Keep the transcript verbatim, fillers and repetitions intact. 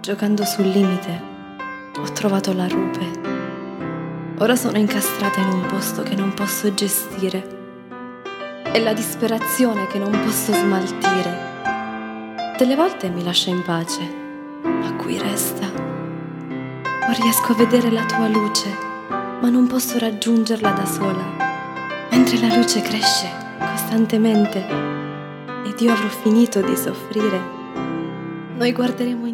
giocando sul limite, ho trovato la rupe. Ora sono incastrata in un posto che non posso gestire. È la disperazione che non posso smaltire. Delle volte mi lascia in pace, ma qui resta. Non riesco a vedere la tua luce, ma non posso raggiungerla da sola. Mentre la luce cresce costantemente ed io avrò finito di soffrire, noi guarderemo